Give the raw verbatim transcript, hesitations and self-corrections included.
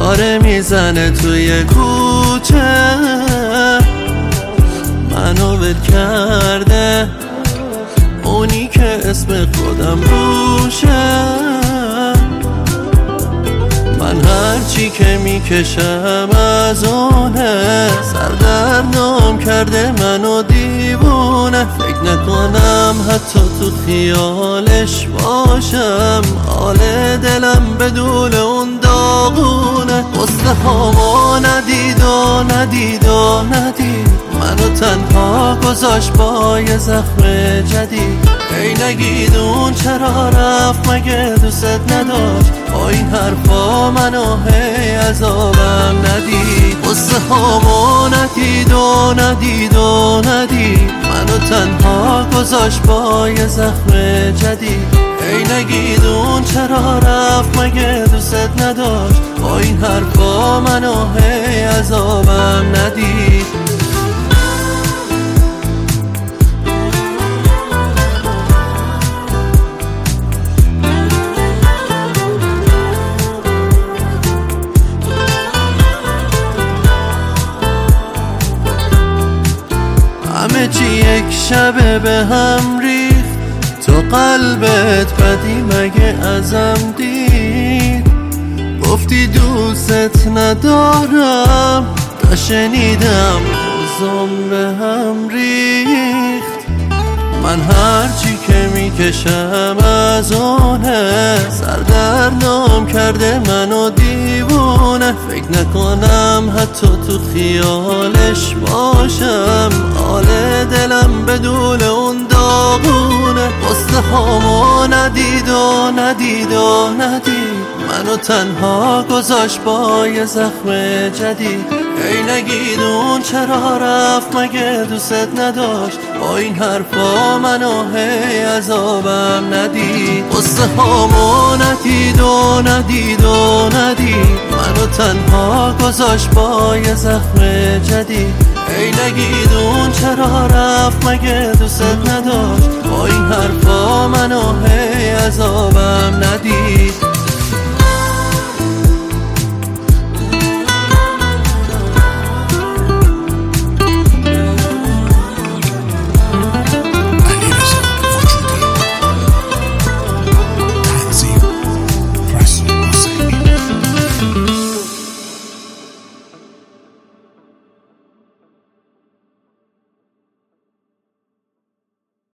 پاره میزنه توی کوچه، منو ول کرده اونی که اسم خودم روشه. من هرچی که میکشم از اونه، سردرنم کرده منو دیوونه. فکر نکنم حتی تو خیالش باشم، حال دلم بدون اون داغونه. قصه هامو ندید و ندید و ندید، منو تنها گذاشت با یه زخم جدید. ای نگید اون چرا رفت، مگه دوست نداشت؟ با این حرفا منو هی عذابم ندید. قصه هامو ندید و ندید و ندید، منو تنها گذاشت با یه زخم جدید. ای نگید اون چرا رفت، مگه دوست نداشت؟ با این حرفا منو هی عذابم ندید. همه چی یک شبه به هم ریخت، تو قلبت بدی مگه ازم دید؟ گفتی دوست ندارم، تا شنیدم روزم به هم ریخت. من هرچی که میکشم از اونه، سردرنم کرده منو دیوونه. فکر نکنم حتی تو خیالش باشم، حال دلم بدون اون داغونه. قصه هامو ندید و ندید و ندید، منو تنها گذاشت با یه زخم جدید. ای نگید اون چرا رفت، مگه دوست نداشت؟ با این حرفا منو هی عذابم ندید. قصه هامو ندید و ندید و ندید، منو تنها گذاشت با یه زخم جدید. ای نگید اون چرا رفت، مگه دوست نداشت؟ با این حرفا منو هی عذابم ندید.